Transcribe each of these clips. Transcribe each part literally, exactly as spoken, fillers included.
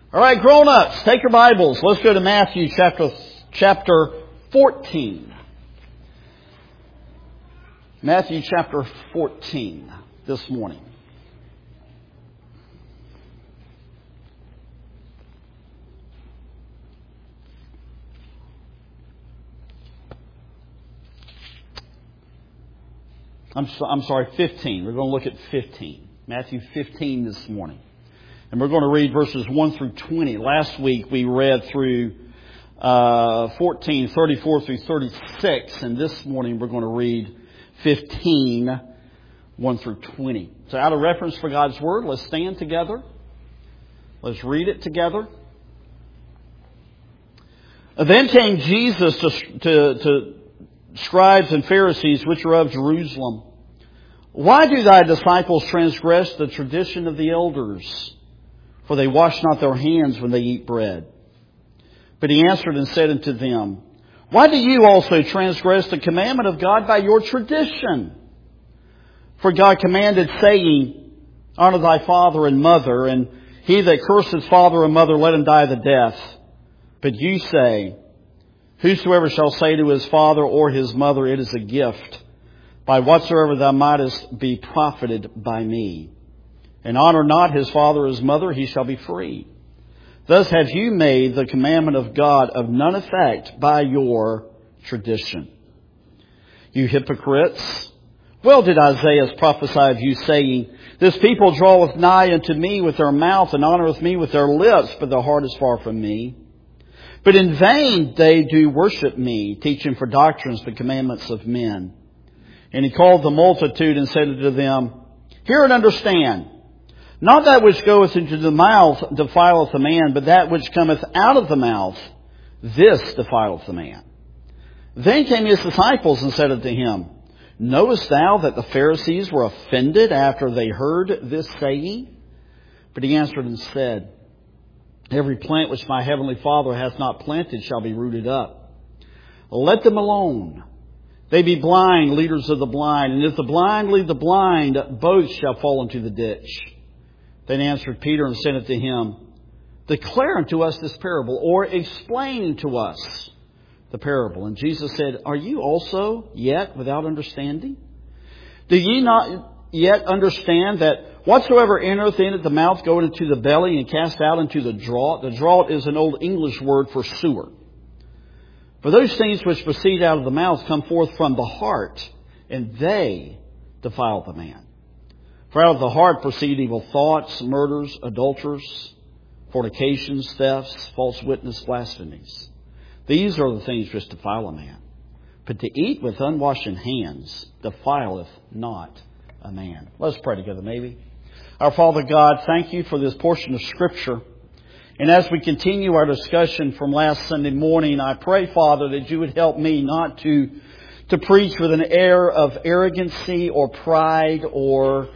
All right, grown-ups, take your Bibles. Let's go to Matthew chapter chapter fourteen. Matthew chapter fourteen this morning. I'm, so, I'm sorry, fifteen. We're going to look at fifteen. Matthew fifteen this morning. And we're going to read verses one through twenty. Last week we read through uh, fourteen, thirty-four through thirty-six. And this morning we're going to read fifteen, one through twenty. So out of reference for God's Word, let's stand together. Let's read it together. Then came Jesus to, to, to scribes and Pharisees which are of Jerusalem. Why do thy disciples transgress the tradition of the elders? For they wash not their hands when they eat bread. But he answered and said unto them, Why do you also transgress the commandment of God by your tradition? For God commanded, saying, Honor thy father and mother, and he that curseth father and mother, let him die the death. But you say, Whosoever shall say to his father or his mother, It is a gift, by whatsoever thou mightest be profited by me. And honor not his father or his mother, he shall be free. Thus have you made the commandment of God of none effect by your tradition. You hypocrites, well did Isaiah prophesy of you, saying, This people draweth nigh unto me with their mouth, and honoreth me with their lips, but their heart is far from me. But in vain they do worship me, teaching for doctrines the commandments of men. And he called the multitude and said unto them, Hear and understand. Not that which goeth into the mouth defileth a man, but that which cometh out of the mouth, this defileth the man. Then came his disciples and said unto him, Knowest thou that the Pharisees were offended after they heard this saying? But he answered and said, Every plant which my heavenly Father hath not planted shall be rooted up. Let them alone. They be blind, leaders of the blind. And if the blind lead the blind, both shall fall into the ditch. Then answered Peter and said unto him, Declare unto us this parable, or explain to us the parable. And Jesus said, Are you also yet without understanding? Do ye not yet understand that whatsoever entereth in at the mouth goeth into the belly, and cast out into the draught? The draught is an old English word for sewer. For those things which proceed out of the mouth come forth from the heart, and they defile the man. For out of the heart proceed evil thoughts, murders, adulteries, fornications, thefts, false witness, blasphemies. These are the things which defile a man. But to eat with unwashed hands defileth not a man. Let's pray together, maybe. Our Father God, thank you for this portion of Scripture. And as we continue our discussion from last Sunday morning, I pray, Father, that you would help me not to, to preach with an air of arrogancy or pride or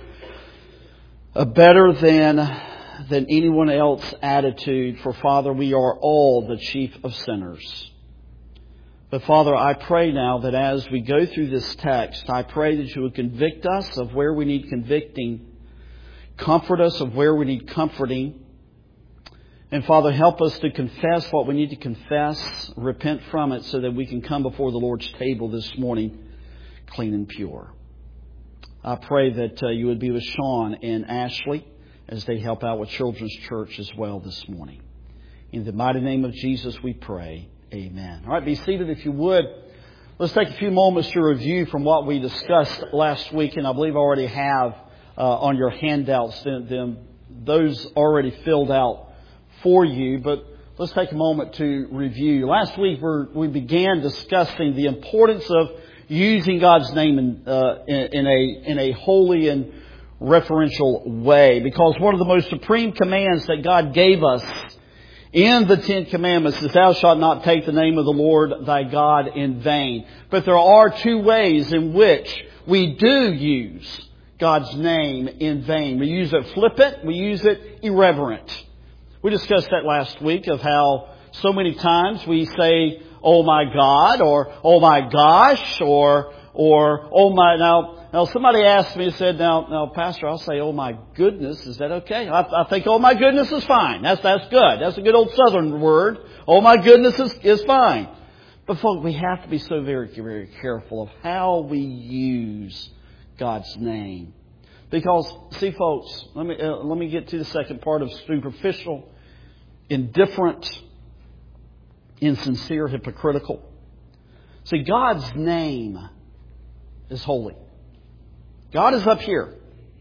a better than, than anyone else attitude. For, Father, we are all the chief of sinners. But, Father, I pray now that as we go through this text, I pray that you would convict us of where we need convicting, comfort us of where we need comforting. And, Father, help us to confess what we need to confess, repent from it so that we can come before the Lord's table this morning clean and pure. I pray that uh, you would be with Sean and Ashley as they help out with Children's Church as well this morning. In the mighty name of Jesus we pray. Amen. All right, be seated if you would. Let's take a few moments to review from what we discussed last week, and I believe I already have uh, on your handouts them, them, those already filled out for you. But let's take a moment to review. Last week we're, we began discussing the importance of using God's name in, uh, in, in a in a holy and referential way, because one of the most supreme commands that God gave us in the Ten Commandments is, Thou shalt not take the name of the Lord thy God in vain. But there are two ways in which we do use God's name in vain. We use it flippant, we use it irreverent. We discussed that last week of how so many times we say, Oh my God, or Oh my gosh, or or Oh my. Now, now somebody asked me, said, now, now, Pastor, I'll say, oh my goodness, is that okay? I, I think, oh my goodness is fine. That's, that's good. That's a good old Southern word. Oh my goodness is, is fine. But folks, we have to be so very, very careful of how we use God's name. Because, see folks, let me, uh, let me get to the second part of superficial, indifferent, insincere, hypocritical. See, God's name is holy. God is up here.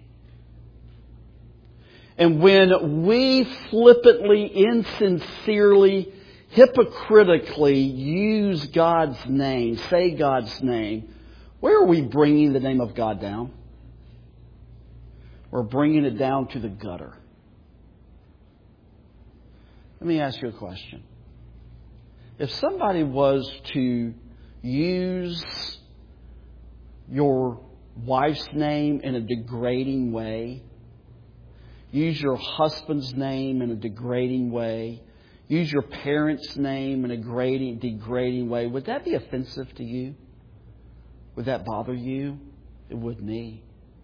And when we flippantly, insincerely, hypocritically use God's name, say God's name, where are we bringing the name of God down? We're bringing it down to the gutter. Let me ask you a question. If somebody was to use your wife's name in a degrading way, use your husband's name in a degrading way, use your parents' name in a degrading, degrading way, would that be offensive to you? Would that bother you? It would me.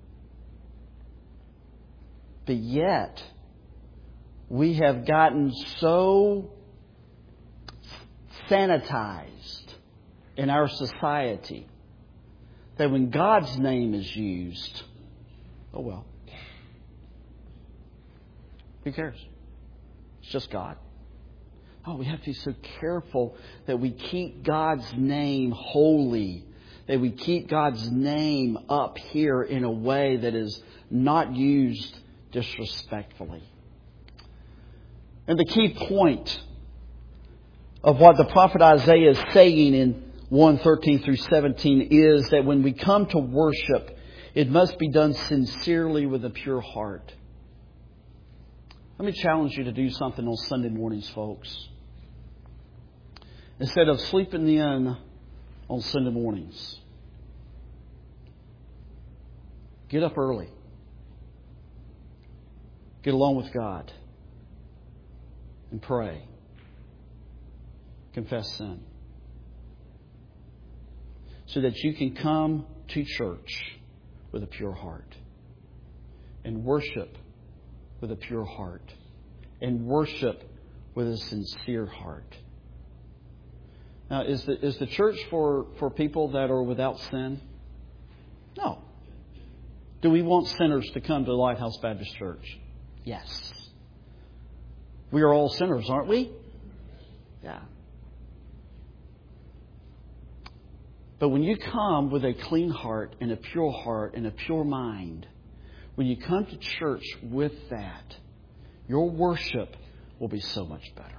But yet, we have gotten so sanitized in our society that when God's name is used, oh well. Who cares? It's just God. Oh, we have to be so careful that we keep God's name holy, that we keep God's name up here in a way that is not used disrespectfully. And the key point of what the prophet Isaiah is saying in one thirteen through seventeen is that when we come to worship, it must be done sincerely with a pure heart. Let me challenge you to do something on Sunday mornings, folks. Instead of sleeping in on Sunday mornings, get up early. Get along with God and pray. Confess sin. So that you can come to church with a pure heart. And worship with a pure heart. And worship with a sincere heart. Now, is the, is the church for, for people that are without sin? No. Do we want sinners to come to Lighthouse Baptist Church? Yes. We are all sinners, aren't we? Yeah. But when you come with a clean heart and a pure heart and a pure mind, when you come to church with that, your worship will be so much better.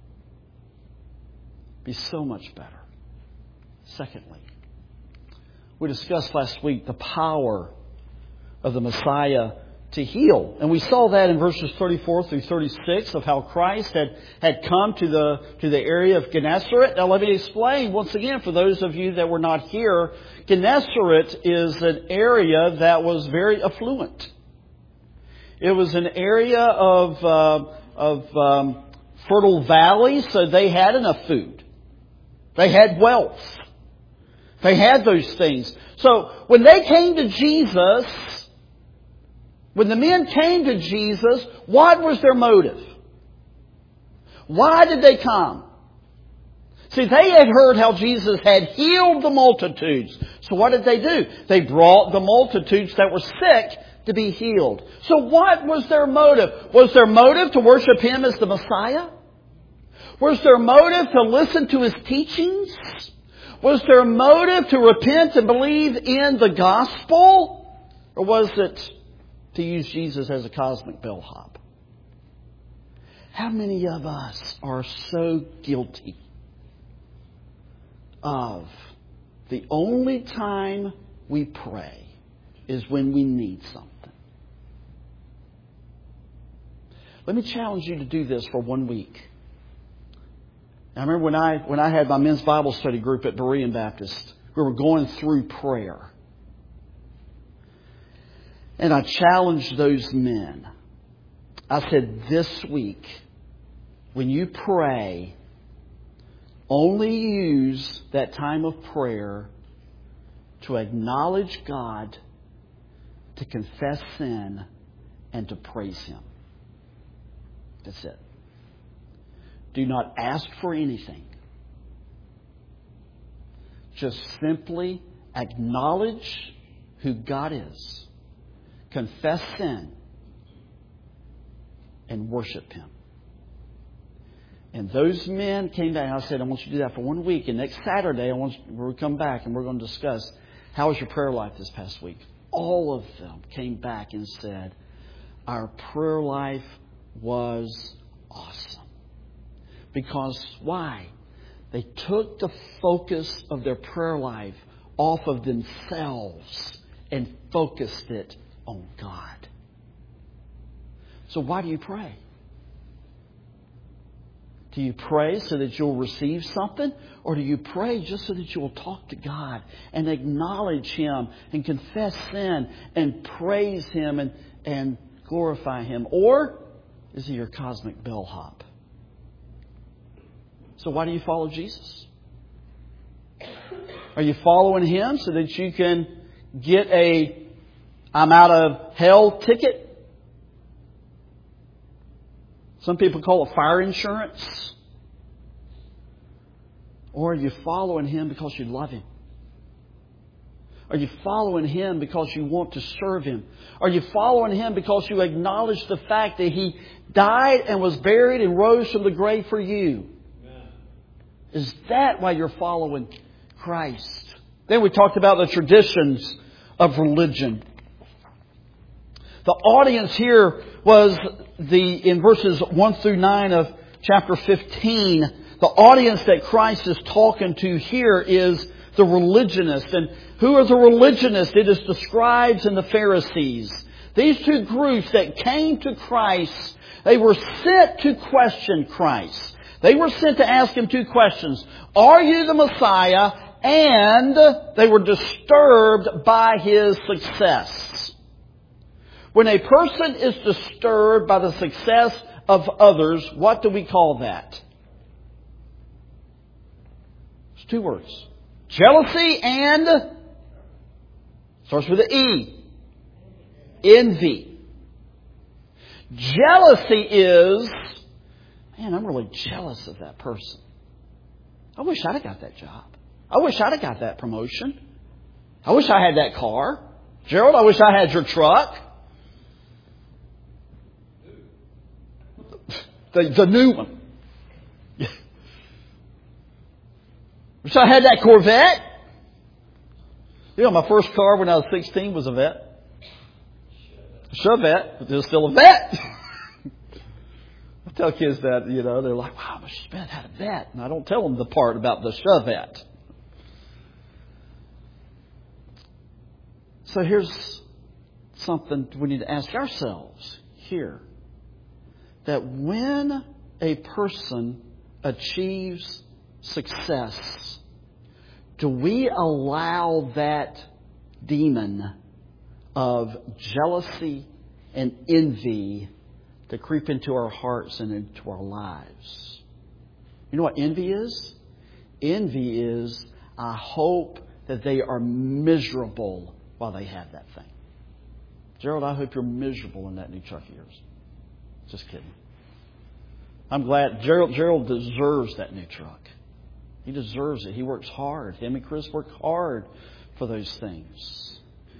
Be so much better. Secondly, we discussed last week the power of the Messiah to heal. And we saw that in verses thirty-four through thirty-six of how Christ had, had come to the, to the area of Gennesaret. Now let me explain once again for those of you that were not here. Gennesaret is an area that was very affluent. It was an area of, uh, of um, fertile valleys, so they had enough food. They had wealth. They had those things. So when they came to Jesus, when the men came to Jesus, what was their motive? Why did they come? See, they had heard how Jesus had healed the multitudes. So what did they do? They brought the multitudes that were sick to be healed. So what was their motive? Was their motive to worship Him as the Messiah? Was their motive to listen to His teachings? Was their motive to repent and believe in the gospel? Or was it to use Jesus as a cosmic bellhop? How many of us are so guilty of the only time we pray is when we need something? Let me challenge you to do this for one week. I remember when I when I had my men's Bible study group at Berean Baptist, we were going through prayer. And I challenged those men. I said, this week, when you pray, only use that time of prayer to acknowledge God to confess sin, and to praise Him. That's it. Do not ask for anything. Just simply acknowledge who God is. Confess sin. And worship Him. And those men came back. And I said, I want you to do that for one week. And next Saturday, I want you, we'll come back and we're going to discuss how was your prayer life this past week. All of them came back and said, our prayer life was awesome. Because why? They took the focus of their prayer life off of themselves and focused it on God. So why do you pray? Do you pray so that you'll receive something? Or do you pray just so that you'll talk to God and acknowledge Him and confess sin and praise Him and, and glorify Him? Or is He your cosmic bellhop? So why do you follow Jesus? Are you following Him so that you can get a I'm out of hell ticket? Some people call it fire insurance. Or are you following Him because you love Him? Are you following Him because you want to serve Him? Are you following Him because you acknowledge the fact that He died and was buried and rose from the grave for you? Amen. Is that why you're following Christ? Then we talked about the traditions of religion. The audience here was the in verses one through nine of chapter fifteen. The audience that Christ is talking to here is the religionists. And who are the religionists? It is the scribes and the Pharisees. These two groups that came to Christ, they were sent to question Christ. They were sent to ask Him two questions. Are you the Messiah? And they were disturbed by His success. When a person is disturbed by the success of others, what do we call that? It's two words. Jealousy and, starts with an E, envy. Jealousy is, man, I'm really jealous of that person. I wish I'd have got that job. I wish I'd have got that promotion. I wish I had that car. Gerald, I wish I had your truck. The, the new one. Wish I had that Corvette. You know, my first car when I was sixteen was a Vet. A Chevette, but it was still a Vet. I tell kids that, you know, they're like, wow, I wish I had a Vet. And I don't tell them the part about the Chevette. So here's something we need to ask ourselves here. That when a person achieves success, do we allow that demon of jealousy and envy to creep into our hearts and into our lives? You know what envy is? Envy is, I hope that they are miserable while they have that thing. Gerald, I hope you're miserable in that new truck of yours. Just kidding. I'm glad Gerald, Gerald deserves that new truck. He deserves it. He works hard. Him and Chris work hard for those things.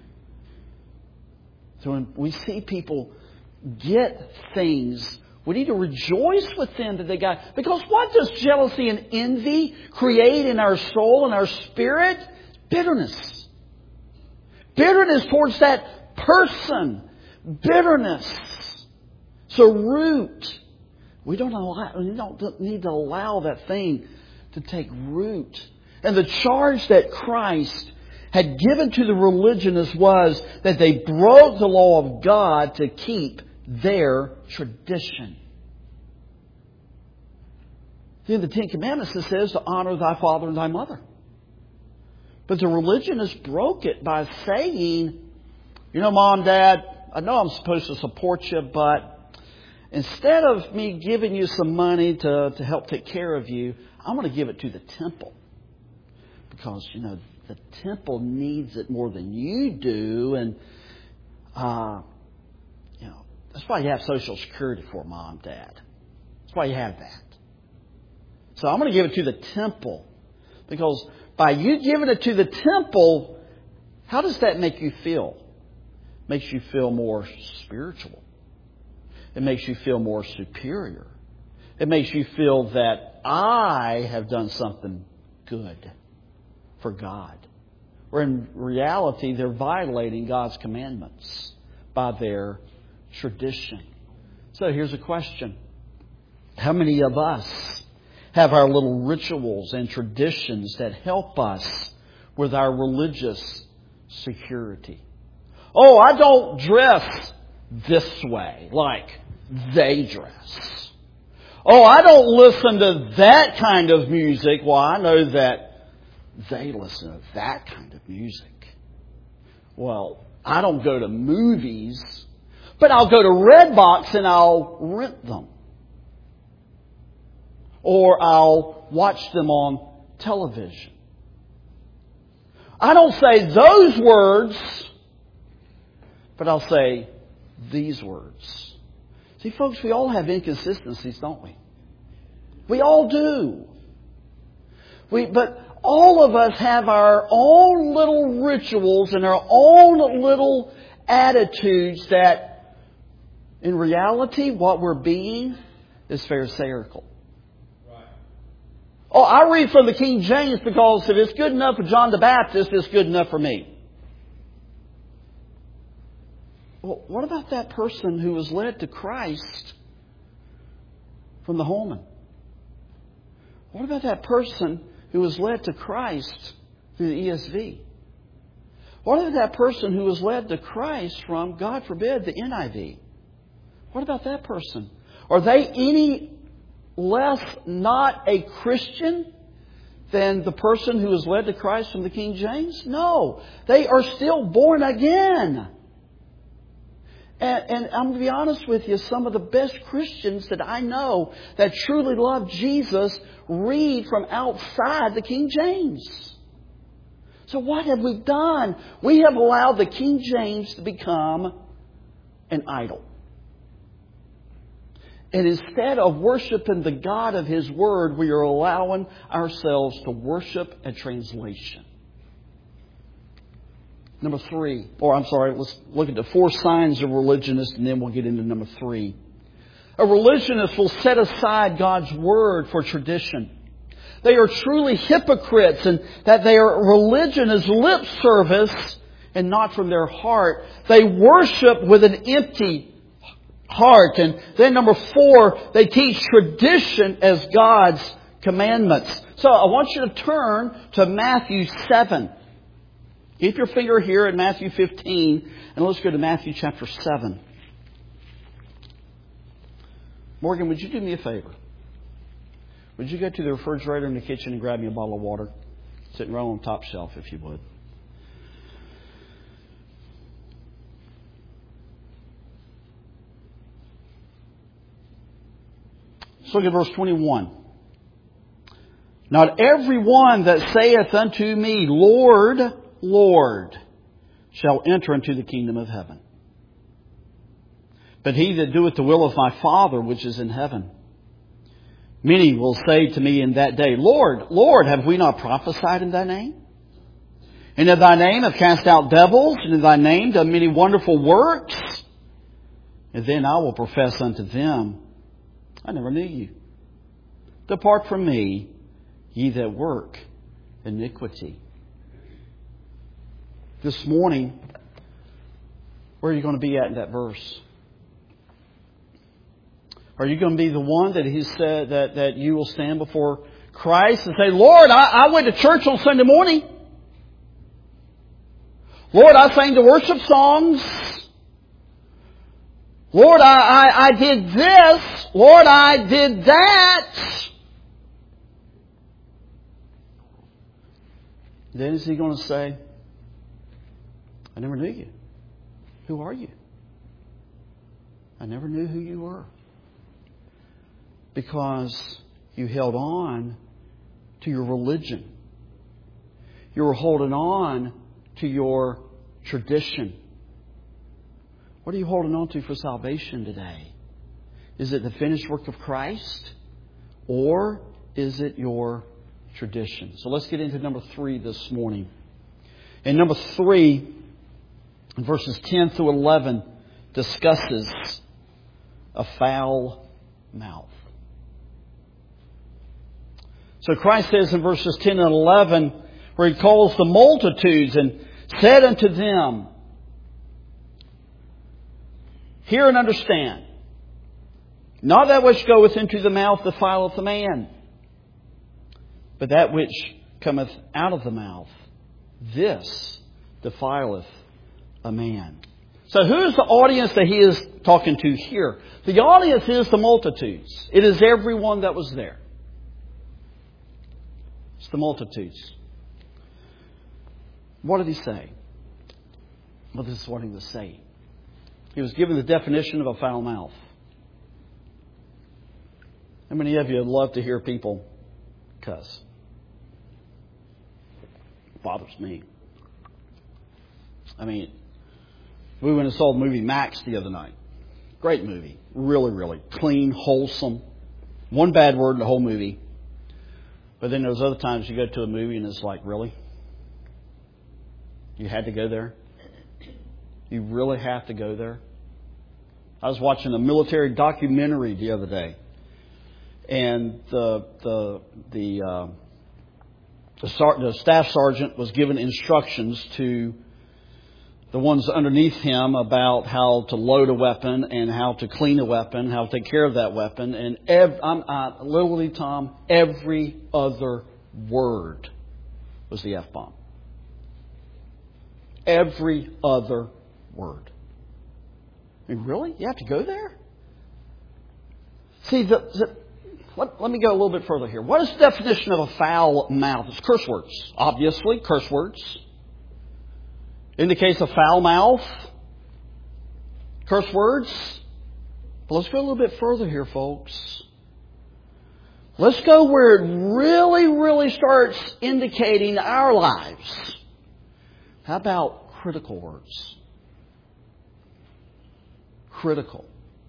So when we see people get things, we need to rejoice with them that they got. Because what does jealousy and envy create in our soul and our spirit? Bitterness. Bitterness towards that person. Bitterness. So root. We don't allow, we don't need to allow that thing to take root. And the charge that Christ had given to the religionists was that they broke the law of God to keep their tradition. In the Ten Commandments it says to honor thy father and thy mother. But the religionists broke it by saying, you know, Mom, Dad, I know I'm supposed to support you, but instead of me giving you some money to, to help take care of you, I'm going to give it to the temple. Because, you know, the temple needs it more than you do. And Uh, you know, that's why you have Social Security for, Mom, Dad. That's why you have that. So I'm going to give it to the temple. Because by you giving it to the temple, how does that make you feel? It makes you feel more spiritual. It makes you feel more superior. It makes you feel that I have done something good for God. Where in reality, they're violating God's commandments by their tradition. So here's a question. How many of us have our little rituals and traditions that help us with our religious security? Oh, I don't dress this way like they dress. Oh, I don't listen to that kind of music. Well, I know that they listen to that kind of music. Well, I don't go to movies, but I'll go to Redbox and I'll rent them. Or I'll watch them on television. I don't say those words, but I'll say these words. See, folks, we all have inconsistencies, don't we? We all do. We, but all of us have our own little rituals and our own little attitudes that, in reality, what we're being is pharisaical. Oh, I read from the King James because if it's good enough for John the Baptist, it's good enough for me. Well, what about that person who was led to Christ from the Holman? What about that person who was led to Christ through the E S V? What about that person who was led to Christ from, God forbid, the N I V? What about that person? Are they any less not a Christian than the person who was led to Christ from the King James? No. They are still born again. And, and I'm going to be honest with you, some of the best Christians that I know that truly love Jesus read from outside the King James. So what have we done? We have allowed the King James to become an idol. And instead of worshiping the God of His Word, we are allowing ourselves to worship a translation. Number three, or I'm sorry, let's look at the four signs of religionists and then we'll get into number three. A religionist will set aside God's Word for tradition. They are truly hypocrites and that their religion is lip service and not from their heart. They worship with an empty heart. And then number four, they teach tradition as God's commandments. So I want you to turn to Matthew seven. Keep your finger here at Matthew fifteen, and let's go to Matthew chapter seven. Morgan, would you do me a favor? Would you go to the refrigerator in the kitchen and grab me a bottle of water? Sitting right on the top shelf, if you would. Let's look at verse twenty-one. Not every one that saith unto me, Lord, Lord, shall enter into the kingdom of heaven, but he that doeth the will of my Father which is in heaven. Many will say to me in that day, Lord, Lord, have we not prophesied in thy name? And in thy name have cast out devils, and in thy name done many wonderful works? And then I will profess unto them, I never knew you. Depart from me, ye that work iniquity. This morning, where are you going to be at in that verse? Are you going to be the one that He said that, that you will stand before Christ and say, Lord, I, I went to church on Sunday morning. Lord, I sang the worship songs. Lord, I, I, I did this. Lord, I did that. Then is He going to say, I never knew you. Who are you? I never knew who you were. Because you held on to your religion. You were holding on to your tradition. What are you holding on to for salvation today? Is it the finished work of Christ? Or is it your tradition? So let's get into number three this morning. And number three, verses ten through eleven, discusses a foul mouth. So Christ says in verses ten and eleven, where He calls the multitudes and said unto them, hear and understand, not that which goeth into the mouth defileth a man, but that which cometh out of the mouth, this defileth a man. So who's the audience that He is talking to here? The audience is the multitudes. It is everyone that was there. It's the multitudes. What did He say? Well, this is what He was saying. He was given the definition of a foul mouth. How many of you would love to hear people cuss? It bothers me. I mean, we went and saw the movie Max the other night. Great movie. Really, really clean, wholesome. One bad word in the whole movie. But then there's other times you go to a movie and it's like, really? You had to go there? You really have to go there? I was watching a military documentary the other day. And the the the, uh, the, sar- the staff sergeant was given instructions to the ones underneath him about how to load a weapon and how to clean a weapon, how to take care of that weapon. And ev- I'm, uh, literally, Tom, every other word was the F-bomb. Every other word. I mean, really? You have to go there? See, the, the, let, let me go a little bit further here. What is the definition of a foul mouth? It's curse words. Obviously, curse words. Indicates a foul mouth. Curse words. But let's go a little bit further here, folks. Let's go where it really, really starts indicating our lives. How about critical words? Critical.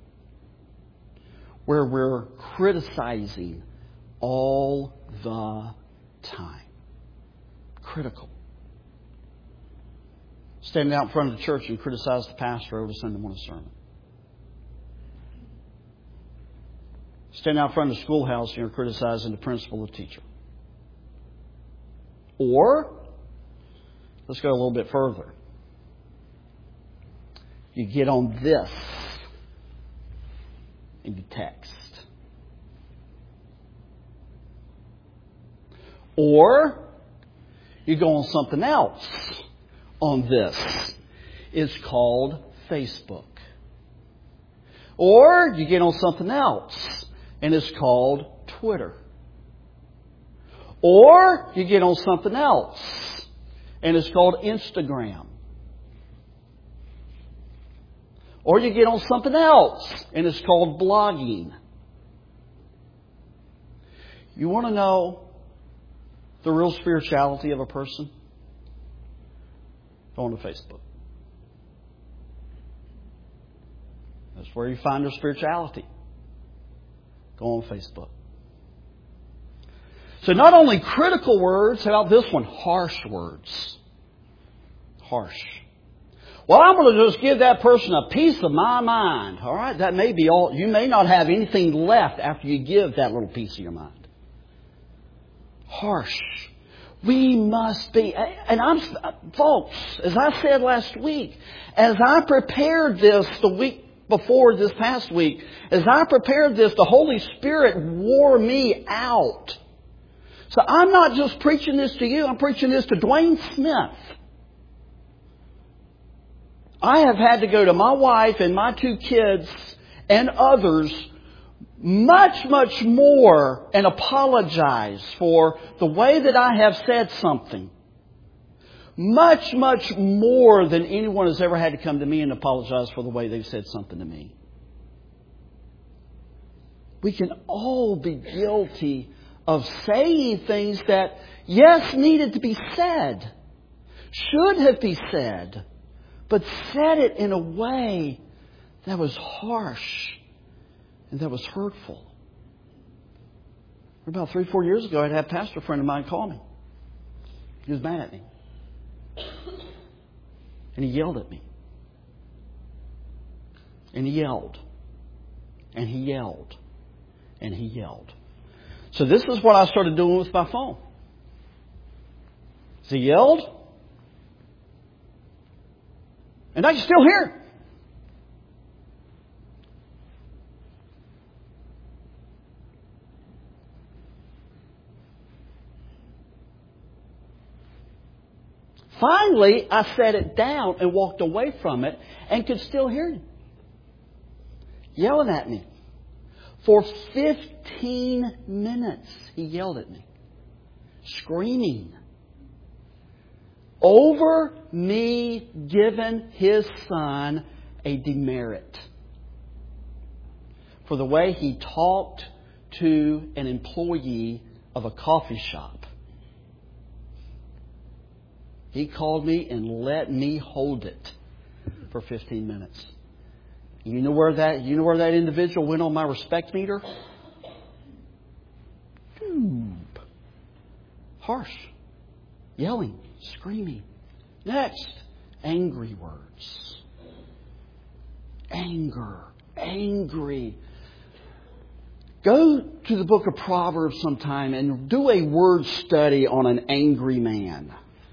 Where we're criticizing all the time. Critical. Standing out in front of the church and criticize the pastor over Sunday morning sermon. Standing out in front of the schoolhouse and you're criticizing the principal or teacher. Or, let's go a little bit further. You get on this and you text. Or you go on something else on this. It's called Facebook. Or you get on something else and it's called Twitter. Or you get on something else and it's called Instagram. Or you get on something else and it's called blogging. You want to know the real spirituality of a person? Go on to Facebook. That's where you find their spirituality. Go on Facebook. So not only critical words, how about this one? Harsh words. Harsh. Well, I'm going to just give that person a piece of my mind. All right, that may be all. You may not have anything left after you give that little piece of your mind. Harsh. We must be, and I'm, folks, as I said last week, as I prepared this the week before this past week, as I prepared this, the Holy Spirit wore me out. So I'm not just preaching this to you, I'm preaching this to Dwayne Smith. I have had to go to my wife and my two kids and others much, much more and apologize for the way that I have said something. Much, much more than anyone has ever had to come to me and apologize for the way they've said something to me. We can all be guilty of saying things that, yes, needed to be said, should have been said, but said it in a way That was harsh. And that was hurtful. About three, four years ago, I'd had a pastor friend of mine call me. He was mad at me. And he yelled at me. And he yelled. And he yelled. And he yelled. So this is what I started doing with my phone. So he yelled. And I can still hear it. Finally, I set it down and walked away from it and could still hear him yelling at me. For fifteen minutes, he yelled at me, screaming over me giving his son a demerit for the way he talked to an employee of a coffee shop. He called me and let me hold it for fifteen minutes. You know where that you know where that individual went on my respect meter? Harsh. Yelling. Screaming. Next. Angry words. Anger. Angry. Go to the book of Proverbs sometime and do a word study on an angry man.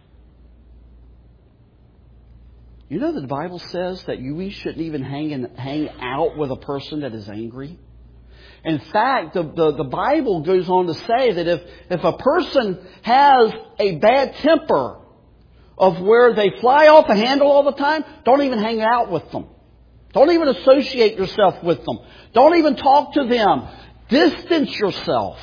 You know that the Bible says that you, we shouldn't even hang, in, hang out with a person that is angry? In fact, the, the, the Bible goes on to say that if, if a person has a bad temper of where they fly off the handle all the time, don't even hang out with them. Don't even associate yourself with them. Don't even talk to them. Distance yourself.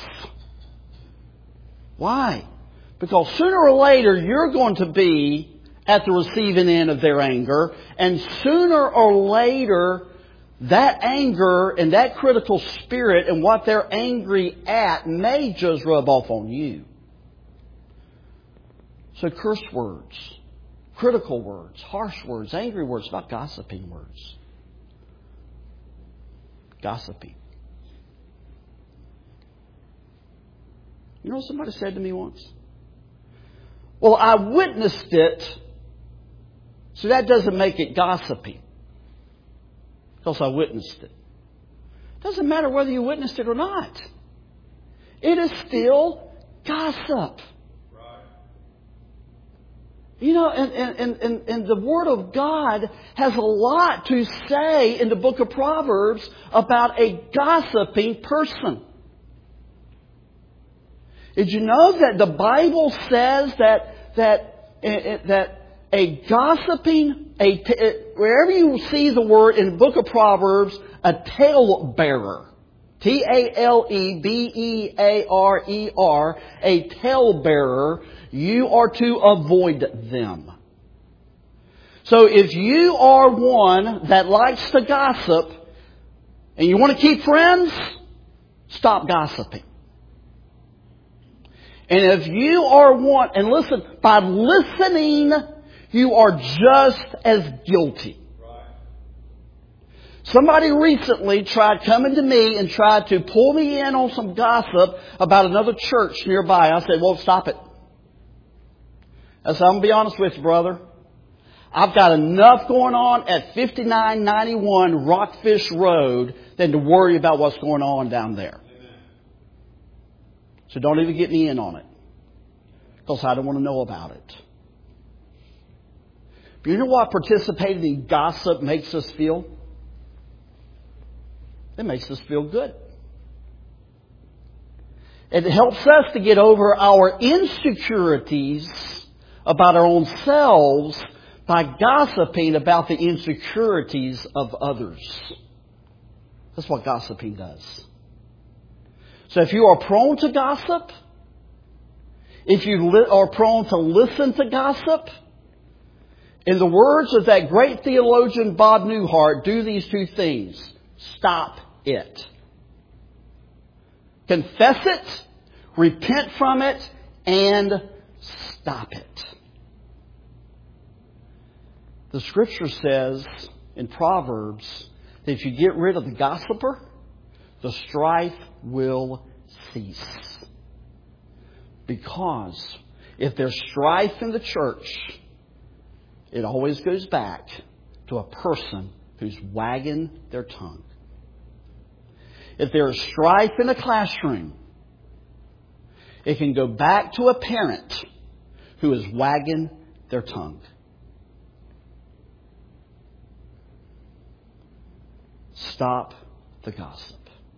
Why? Because sooner or later you're going to be at the receiving end of their anger, and sooner or later that anger and that critical spirit and what they're angry at may just rub off on you. So curse words, critical words, harsh words, angry words, not gossiping words. Gossiping. You know what somebody said to me once? Well, I witnessed it, so that doesn't make it gossiping. Because I witnessed it. Doesn't matter whether you witnessed it or not. It is still gossip. Right. You know, and, and, and, and the Word of God has a lot to say in the book of Proverbs about a gossiping person. Did you know that the Bible says that that that a gossiping, a wherever you see the word in the book of Proverbs, a talebearer, T A L E B E A R E R, a talebearer, you are to avoid them. So if you are one that likes to gossip and you want to keep friends, stop gossiping. And if you are one, and listen, by listening, you are just as guilty. Right. Somebody recently tried coming to me and tried to pull me in on some gossip about another church nearby. I said, well, stop it. I said, I'm going to be honest with you, brother. I've got enough going on at fifty-nine ninety-one Rockfish Road than to worry about what's going on down there. So don't even get me in on it. Because I don't want to know about it. But you know what participating in gossip makes us feel? It makes us feel good. It helps us to get over our insecurities about our own selves by gossiping about the insecurities of others. That's what gossiping does. So if you are prone to gossip, if you li- are prone to listen to gossip, in the words of that great theologian Bob Newhart, do these two things. Stop it. Confess it, repent from it, and stop it. The Scripture says in Proverbs that if you get rid of the gossiper, the strife will cease. Because if there's strife in the church, it always goes back to a person who's wagging their tongue. If there is strife in a classroom, it can go back to a parent who is wagging their tongue. Stop the gossip.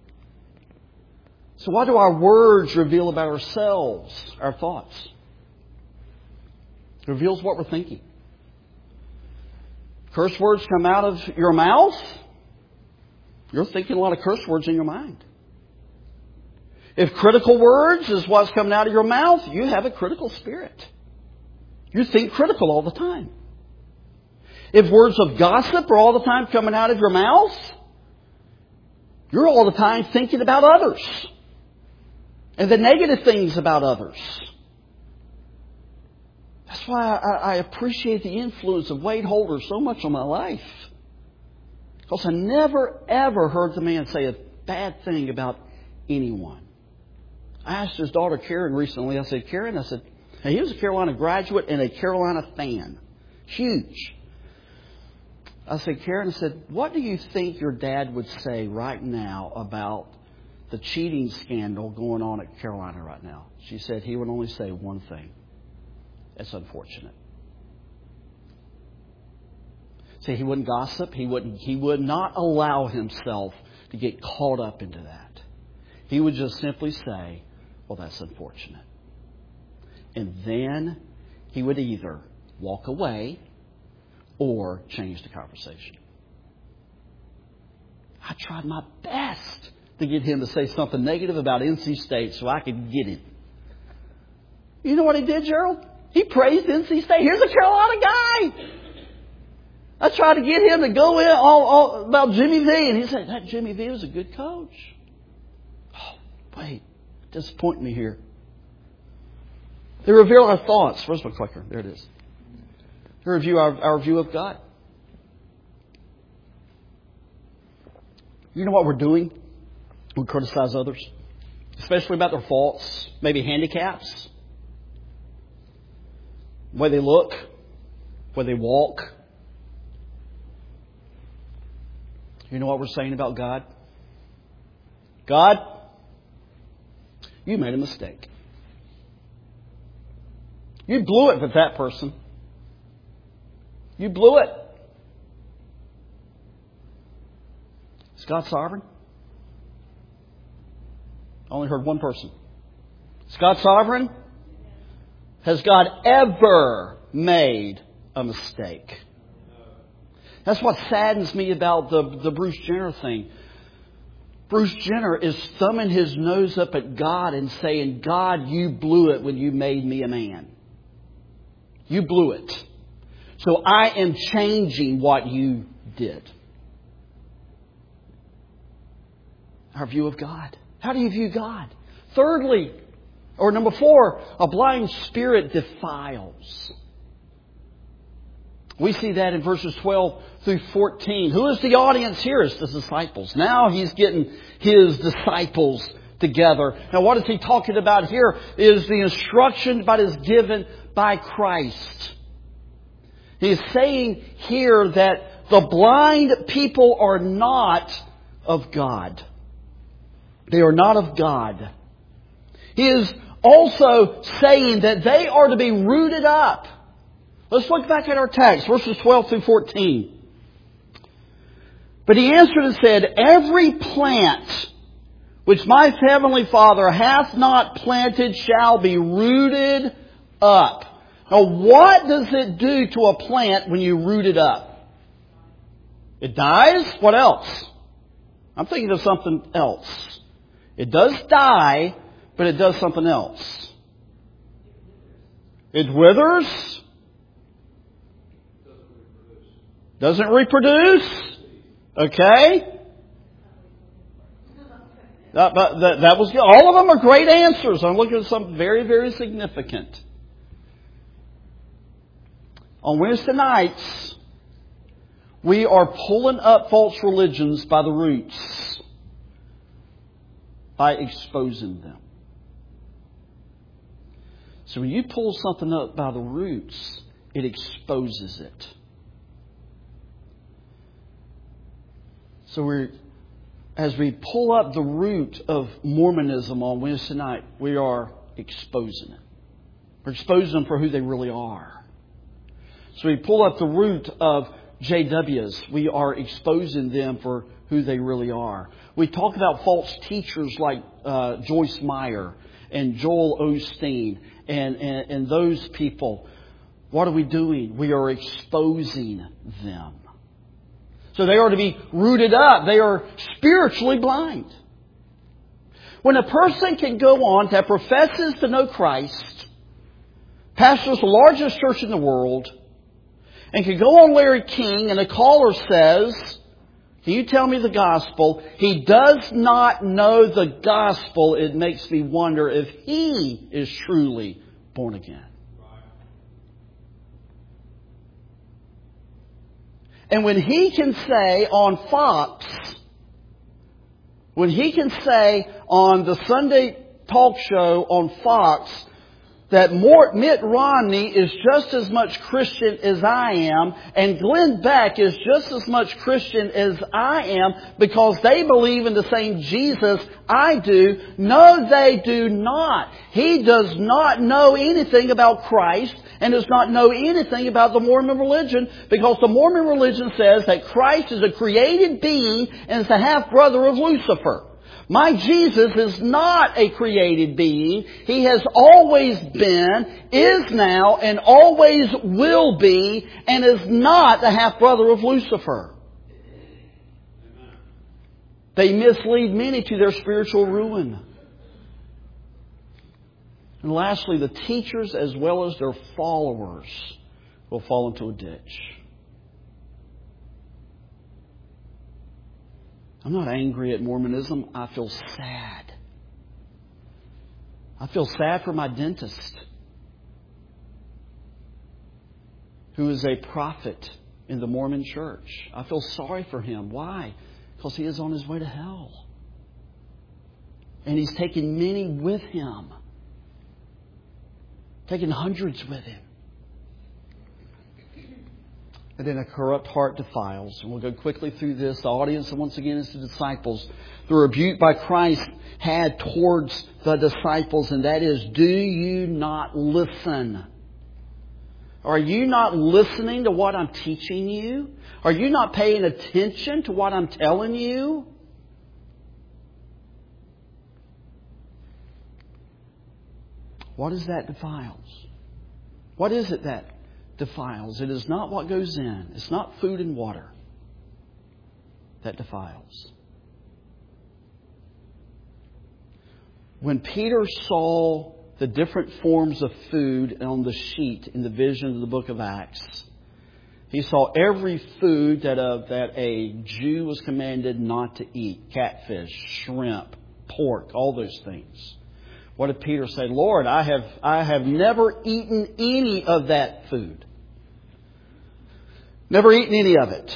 So what do our words reveal about ourselves, our thoughts? It reveals what we're thinking. Curse words come out of your mouth, you're thinking a lot of curse words in your mind. If critical words is what's coming out of your mouth, you have a critical spirit. You think critical all the time. If words of gossip are all the time coming out of your mouth, you're all the time thinking about others and the negative things about others. That's why I, I appreciate the influence of Wade Holder so much on my life. Because I never, ever heard the man say a bad thing about anyone. I asked his daughter Karen recently, I said, Karen, I said, hey, he was a Carolina graduate and a Carolina fan. Huge. I said, Karen, I said, what do you think your dad would say right now about the cheating scandal going on at Carolina right now? She said he would only say one thing. It's unfortunate. See, he wouldn't gossip. He wouldn't. He would not allow himself to get caught up into that. He would just simply say, well, that's unfortunate. And then he would either walk away or change the conversation. I tried my best to get him to say something negative about N C State so I could get him. You know what he did, Gerald? He praised N C State. Here's a Carolina guy. I tried to get him to go in all, all about Jimmy V, and he said, that Jimmy V was a good coach. Oh, wait, disappoint me here. They reveal our thoughts. Where's my clicker? There it is. They review our, our view of God. You know what we're doing? We criticize others, especially about their faults, maybe handicaps, the way they look, the way they walk. You know what we're saying about God? God, you made a mistake. You blew it with that person. You blew it. Is God sovereign? I only heard one person. Is God sovereign? Has God ever made a mistake? That's what saddens me about the, the Bruce Jenner thing. Bruce Jenner is thumbing his nose up at God and saying, God, you blew it when you made me a man. You blew it. So I am changing what you did. Our view of God. How do you view God? Thirdly, or number four, a blind spirit defiles. We see that in verses twelve through fourteen. Who is the audience here? It's the disciples. Now he's getting his disciples together. Now what is he talking about here is the instruction that is given by Christ. He's saying here that the blind people are not of God. They are not of God. He is also saying that they are to be rooted up. Let's look back at our text, verses twelve through fourteen. But he answered and said, every plant which my heavenly Father hath not planted shall be rooted up. Now, what does it do to a plant when you root it up? It dies? What else? I'm thinking of something else. It does die, but it does something else. It withers. Doesn't reproduce. Okay. That, that, that was all of them are great answers. I'm looking at something very, very significant. On Wednesday nights, We are pulling up false religions by the roots, by exposing them. So when you pull something up by the roots, it exposes it. So we're, as we pull up the root of Mormonism on Wednesday night, we are exposing it. We're exposing them for who they really are. So we pull up the root of J Ws. We are exposing them for who they really are. We talk about false teachers like uh, Joyce Meyer and Joel Osteen and, and, and those people. What are we doing? We are exposing them. So they are to be rooted up. They are spiritually blind. When a person can go on that professes to know Christ, pastors the largest church in the world, and can go on Larry King and a caller says, "Can you tell me the gospel?" He does not know the gospel. It makes me wonder if he is truly born again. And when he can say on Fox, when he can say on the Sunday talk show on Fox that Mitt Romney is just as much Christian as I am, and Glenn Beck is just as much Christian as I am because they believe in the same Jesus I do. No, they do not. He does not know anything about Christ and does not know anything about the Mormon religion, because the Mormon religion says that Christ is a created being and is the half-brother of Lucifer. My Jesus is not a created being. He has always been, is now, and always will be, and is not the half-brother of Lucifer. They mislead many to their spiritual ruin. And lastly, the teachers as well as their followers will fall into a ditch. I'm not angry at Mormonism. I feel sad. I feel sad for my dentist, who is a prophet in the Mormon church. I feel sorry for him. Why? Because he is on his way to hell. And he's taken many with him. Taken hundreds with him. And then a corrupt heart defiles. And we'll go quickly through this. The audience, once again, is the disciples. The rebuke by Christ had towards the disciples, and that is, do you not listen? Are you not listening to what I'm teaching you? Are you not paying attention to what I'm telling you? What is that defiles? What is it that defiles? It is not what goes in. It's not food and water that defiles. When Peter saw the different forms of food on the sheet in the vision of the book of Acts, he saw every food that a, that a Jew was commanded not to eat. Catfish, shrimp, pork, all those things. What did Peter say? Lord, I have, I have never eaten any of that food. Never eaten any of it.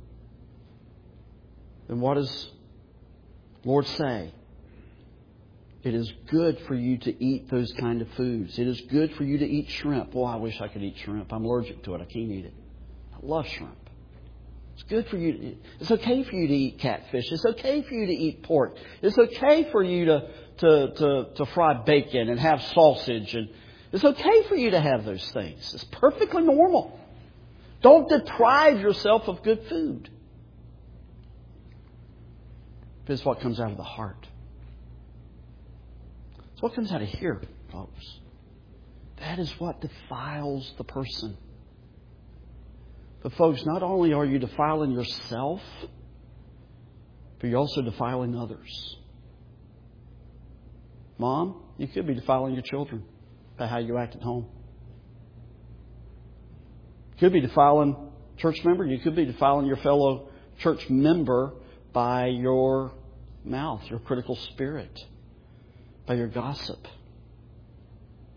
Then what does the Lord say? It is good for you to eat those kind of foods. It is good for you to eat shrimp. Oh, I wish I could eat shrimp. I'm allergic to it. I can't eat it. I love shrimp. It's good for you to eat. It's okay for you to eat catfish. It's okay for you to eat pork. It's okay for you to, to, to, to fry bacon and have sausage. And it's okay for you to have those things. It's perfectly normal. Don't deprive yourself of good food. It's what comes out of the heart. It's what comes out of here, folks. That is what defiles the person. But folks, not only are you defiling yourself, but you're also defiling others. Mom, you could be defiling your children by how you act at home. You could be defiling church member. You could be defiling your fellow church member by your mouth, your critical spirit, by your gossip.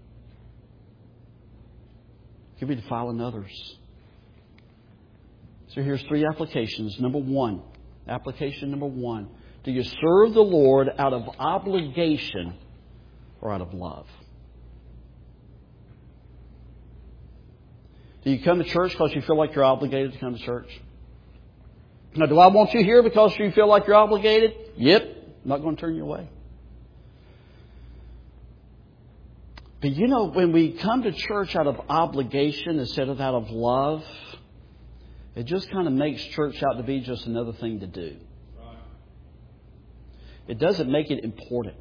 You could be defiling others. So here's three applications. Number one, application number one. Do you serve the Lord out of obligation or out of love? Do you come to church because you feel like you're obligated to come to church? Now, do I want you here because you feel like you're obligated? Yep. I'm not going to turn you away. But you know, when we come to church out of obligation instead of out of love, it just kind of makes church out to be just another thing to do. It doesn't make it important.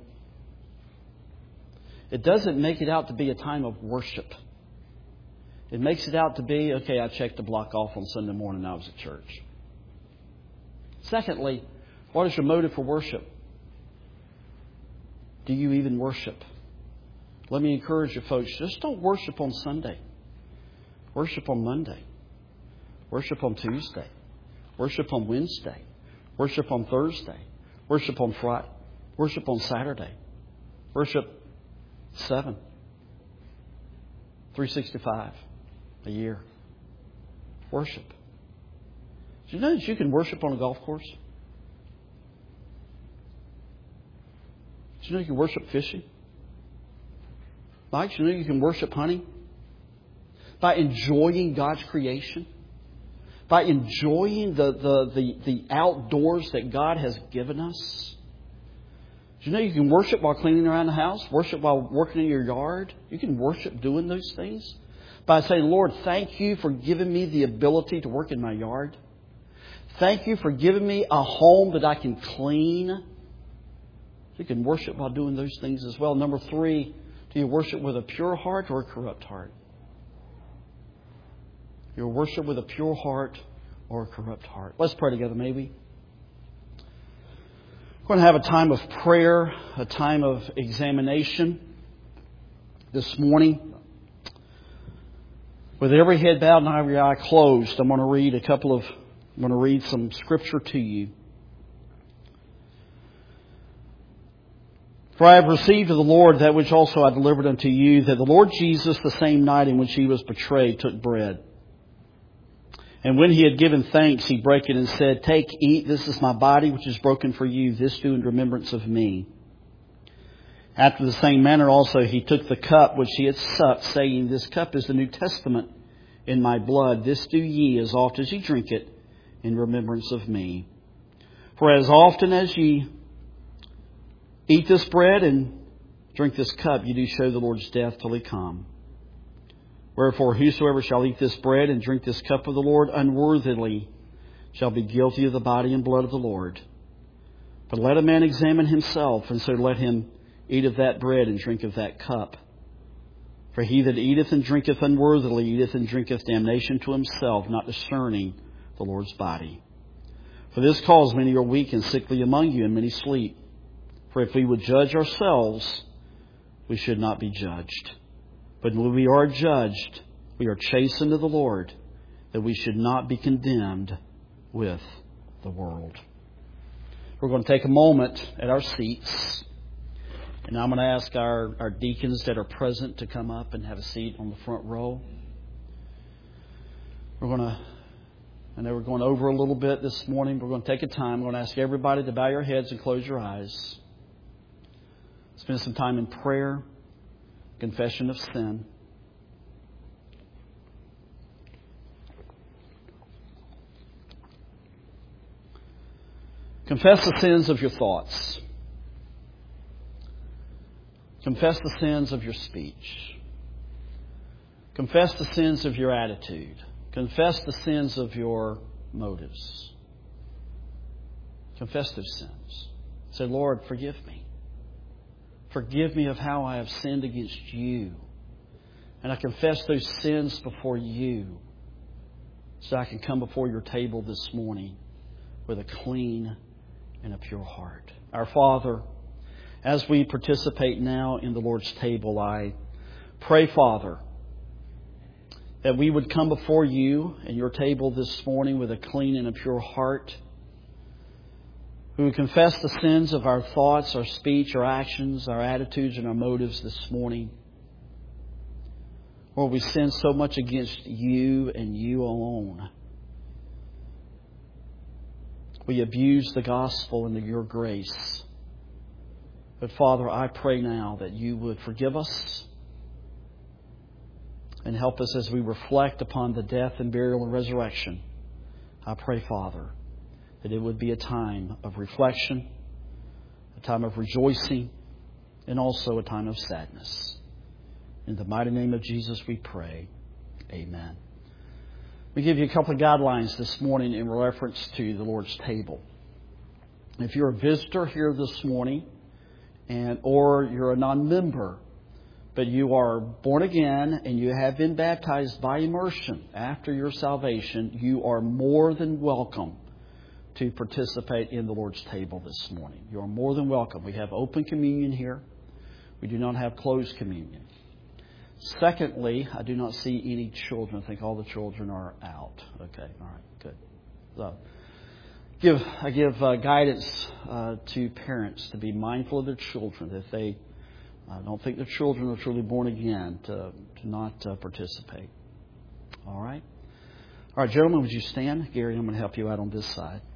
It doesn't make it out to be a time of worship. It makes it out to be, okay, I checked the block off on Sunday morning and I was at church. Secondly, what is your motive for worship? Do you even worship? Let me encourage you folks, just don't worship on Sunday. Worship on Monday. Worship on Tuesday. Worship on Wednesday. Worship on Thursday. Worship on Friday. Worship on Saturday. Worship seven. three sixty-five a year. Worship. Do you know that you can worship on a golf course? Do you know you can worship fishing? Mike, do you know you can worship hunting? By enjoying God's creation? By enjoying the, the, the, the outdoors that God has given us? Do you know you can worship while cleaning around the house? Worship while working in your yard? You can worship doing those things. By saying, Lord, thank you for giving me the ability to work in my yard. Thank you for giving me a home that I can clean. You can worship while doing those things as well. Number three, do you worship with a pure heart or a corrupt heart? You worship with a pure heart or a corrupt heart. Let's pray together, maybe. We're going to have a time of prayer, a time of examination this morning. With every head bowed and every eye closed, I'm going to read a couple of, I'm going to read some scripture to you. For I have received of the Lord that which also I delivered unto you, that the Lord Jesus, the same night in which he was betrayed, took bread. And when he had given thanks, he brake it and said, Take, eat, this is my body which is broken for you. This do in remembrance of me. After the same manner also he took the cup which he had supped, saying, This cup is the New Testament in my blood. This do ye as oft as ye drink it in remembrance of me. For as often as ye eat this bread and drink this cup, ye do show the Lord's death till he come. Wherefore whosoever shall eat this bread and drink this cup of the Lord unworthily shall be guilty of the body and blood of the Lord. But let a man examine himself, and so let him eat of that bread and drink of that cup. For he that eateth and drinketh unworthily eateth and drinketh damnation to himself, not discerning the Lord's body. For this cause many are weak and sickly among you, and many sleep. For if we would judge ourselves, we should not be judged. But when we are judged, we are chastened of the Lord, that we should not be condemned with the world. We're going to take a moment at our seats. And I'm going to ask our, our deacons that are present to come up and have a seat on the front row. We're going to, I know we're going over a little bit this morning. We're going to take a time. We're going to ask everybody to bow your heads and close your eyes. Spend some time in prayer, confession of sin. Confess the sins of your thoughts. Confess the sins of your speech. Confess the sins of your attitude. Confess the sins of your motives. Confess those sins. Say, Lord, forgive me. Forgive me of how I have sinned against you. And I confess those sins before you so I can come before your table this morning with a clean and a pure heart. Our Father, as we participate now in the Lord's table, I pray, Father, that we would come before you and your table this morning with a clean and a pure heart. We would confess the sins of our thoughts, our speech, our actions, our attitudes, and our motives this morning. Lord, we sin so much against you and you alone. we abuse the gospel and your grace. But Father, I pray now that you would forgive us and help us as we reflect upon the death and burial and resurrection. I pray, Father, that it would be a time of reflection, a time of rejoicing, and also a time of sadness. In the mighty name of Jesus we pray. Amen. We give you a couple of guidelines this morning in reference to the Lord's table. If you're a visitor here this morning, and or you're a non-member, but you are born again and you have been baptized by immersion after your salvation, you are more than welcome to participate in the Lord's table this morning. You are more than welcome. We have open communion here. We do not have closed communion. Secondly, I do not see any children. I think all the children are out. Okay, all right, good. So, give I give uh, guidance uh, to parents to be mindful of their children. If they uh, don't think their children are truly born again, to, to not uh, participate. All right? All right, gentlemen, would you stand? Gary, I'm going to help you out on this side.